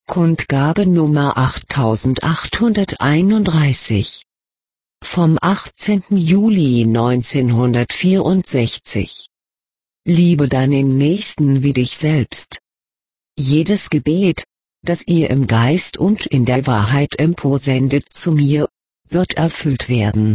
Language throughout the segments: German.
Kundgabe Nummer 8831. Vom 18. Juli 1964. Liebe deinen Nächsten wie dich selbst. Jedes Gebet, das ihr im Geist und in der Wahrheit emporsendet zu mir, wird erfüllt werden.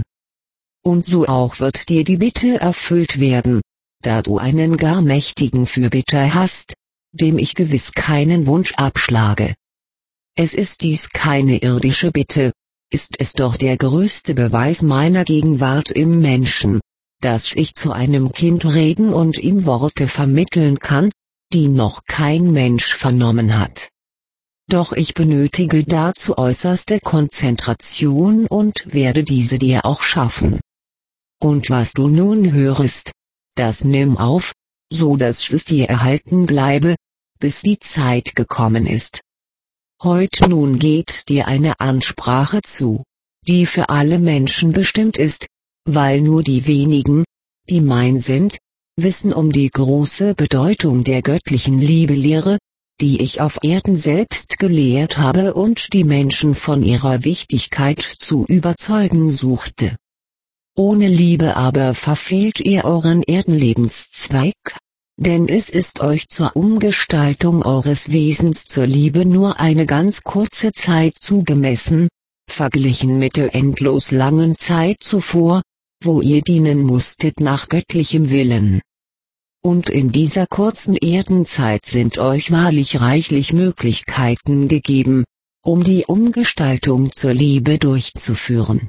Und so auch wird dir die Bitte erfüllt werden, da du einen gar mächtigen Fürbitter hast, dem ich gewiss keinen Wunsch abschlage. Es ist dies keine irdische Bitte, ist es doch der größte Beweis meiner Gegenwart im Menschen, dass ich zu einem Kind reden und ihm Worte vermitteln kann, die noch kein Mensch vernommen hat. Doch ich benötige dazu äußerste Konzentration und werde diese dir auch schaffen. Und was du nun hörst, das nimm auf, so dass es dir erhalten bleibe, bis die Zeit gekommen ist. Heut nun geht dir eine Ansprache zu, die für alle Menschen bestimmt ist, weil nur die wenigen, die mein sind, wissen um die große Bedeutung der göttlichen Liebelehre, die ich auf Erden selbst gelehrt habe und die Menschen von ihrer Wichtigkeit zu überzeugen suchte. Ohne Liebe aber verfehlt ihr euren Erdenlebenszweig, denn es ist euch zur Umgestaltung eures Wesens zur Liebe nur eine ganz kurze Zeit zugemessen, verglichen mit der endlos langen Zeit zuvor, wo ihr dienen musstet nach göttlichem Willen. Und in dieser kurzen Erdenzeit sind euch wahrlich reichlich Möglichkeiten gegeben, um die Umgestaltung zur Liebe durchzuführen.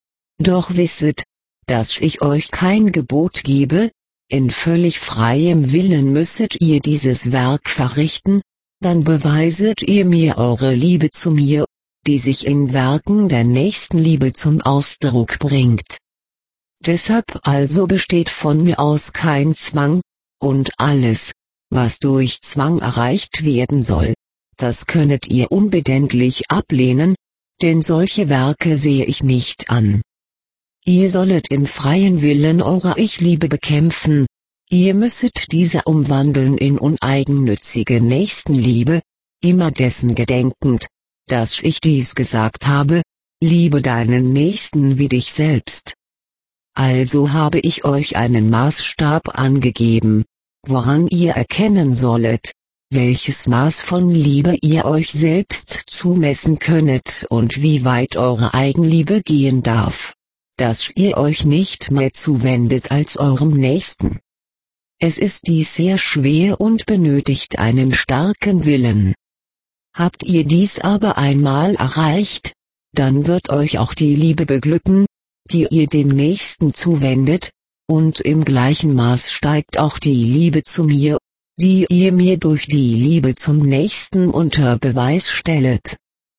Doch wisset, dass ich euch kein Gebot gebe, in völlig freiem Willen müsset ihr dieses Werk verrichten, dann beweiset ihr mir eure Liebe zu mir, die sich in Werken der Nächstenliebe zum Ausdruck bringt. Deshalb also besteht von mir aus kein Zwang, und alles, was durch Zwang erreicht werden soll, das könnet ihr unbedenklich ablehnen, denn solche Werke sehe ich nicht an. Ihr sollet im freien Willen eure Ich-Liebe bekämpfen, ihr müsset diese umwandeln in uneigennützige Nächstenliebe, immer dessen gedenkend, dass ich dies gesagt habe, liebe deinen Nächsten wie dich selbst. Also habe ich euch einen Maßstab angegeben, woran ihr erkennen sollet, welches Maß von Liebe ihr euch selbst zumessen könnet und wie weit eure Eigenliebe gehen darf, dass ihr euch nicht mehr zuwendet als eurem Nächsten. Es ist dies sehr schwer und benötigt einen starken Willen. Habt ihr dies aber einmal erreicht, dann wird euch auch die Liebe beglücken, die ihr dem Nächsten zuwendet, und im gleichen Maß steigt auch die Liebe zu mir, die ihr mir durch die Liebe zum Nächsten unter Beweis stellet.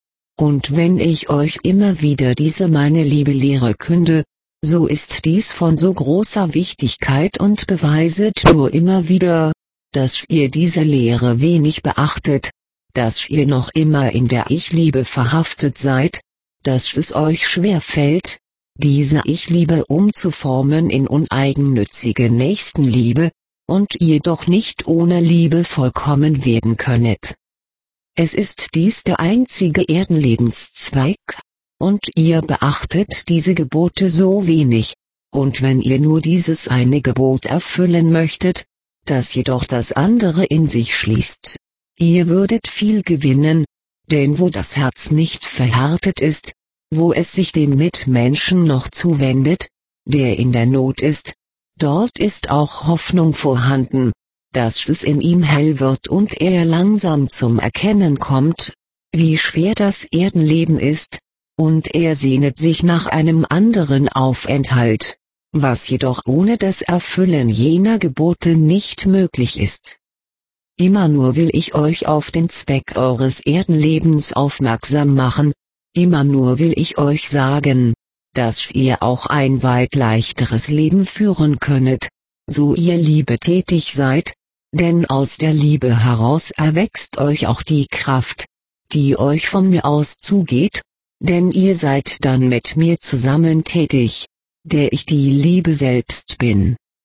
Und wenn ich euch immer wieder diese meine Liebelehre künde, so ist dies von so großer Wichtigkeit und beweiset nur immer wieder, dass ihr diese Lehre wenig beachtet, dass ihr noch immer in der Ich-Liebe verhaftet seid, dass es euch schwer fällt, diese Ich-Liebe umzuformen in uneigennützige Nächstenliebe, und ihr doch nicht ohne Liebe vollkommen werden könnet. Es ist dies der einzige Erdenlebenszweig, und ihr beachtet diese Gebote so wenig, und wenn ihr nur dieses eine Gebot erfüllen möchtet, das jedoch das andere in sich schließt, ihr würdet viel gewinnen, denn wo das Herz nicht verhärtet ist, wo es sich dem Mitmenschen noch zuwendet, der in der Not ist, dort ist auch Hoffnung vorhanden, dass es in ihm hell wird und er langsam zum Erkennen kommt, wie schwer das Erdenleben ist, und er sehnet sich nach einem anderen Aufenthalt, was jedoch ohne das Erfüllen jener Gebote nicht möglich ist. Immer nur will ich euch auf den Zweck eures Erdenlebens aufmerksam machen, immer nur will ich euch sagen, dass ihr auch ein weit leichteres Leben führen könnet, so ihr Liebe tätig seid, denn aus der Liebe heraus erwächst euch auch die Kraft, die euch von mir aus zugeht, denn ihr seid dann mit mir zusammen tätig, der ich die Liebe selbst bin.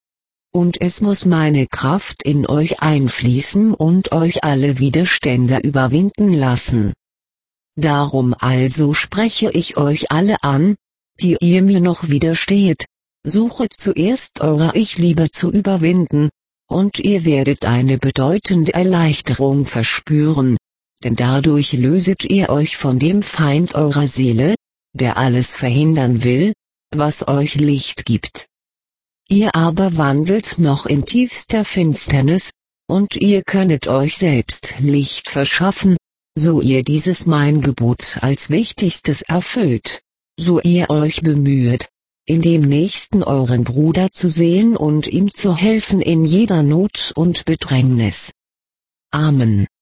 und es muss meine Kraft in euch einfließen und euch alle Widerstände überwinden lassen. Darum also spreche ich euch alle an, die ihr mir noch widersteht, suchet zuerst eure Ich-Liebe zu überwinden, und ihr werdet eine bedeutende Erleichterung verspüren, denn dadurch löset ihr euch von dem Feind eurer Seele, der alles verhindern will, was euch Licht gibt. Ihr aber wandelt noch in tiefster Finsternis, und ihr könnet euch selbst Licht verschaffen, so ihr dieses mein Gebot als wichtigstes erfüllt, so ihr euch bemüht, in dem Nächsten euren Bruder zu sehen und ihm zu helfen in jeder Not und Bedrängnis. Amen.